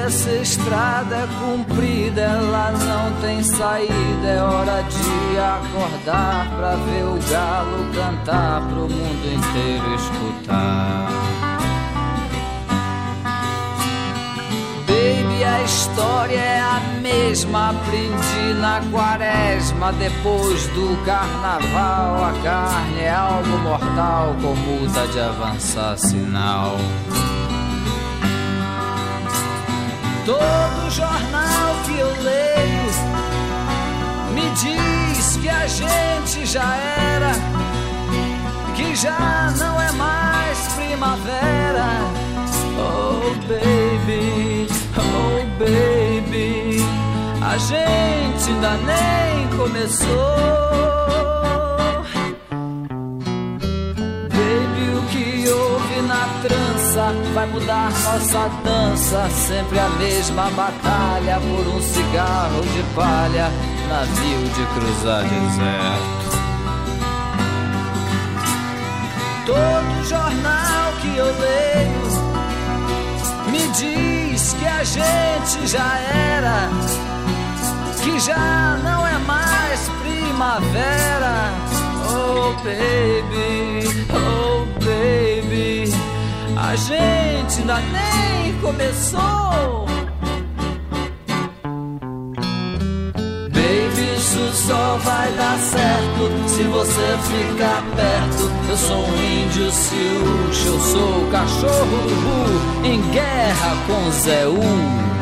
essa estrada é comprida, ela não tem saída. É hora de acordar pra ver o galo cantar, pro mundo inteiro escutar. Baby, a história é a mesma, aprendi na quaresma. Depois do carnaval, a carne é algo mortal, com multa de avançar sinal. Todo jornal que eu leio me diz que a gente já era, que já não é mais primavera. Oh baby, oh baby, a gente ainda nem começou. Baby, o que houve na trança vai mudar nossa dança. Sempre a mesma batalha por um cigarro de palha, navio de cruzar deserto. Todo jornal que eu leio me diz que a gente já era, que já não é mais primavera. Oh baby, a gente ainda nem começou. Baby, isso só vai dar certo se você ficar perto. Eu sou um índio Siúcho, eu sou o cachorro Urubu em guerra com Zé U.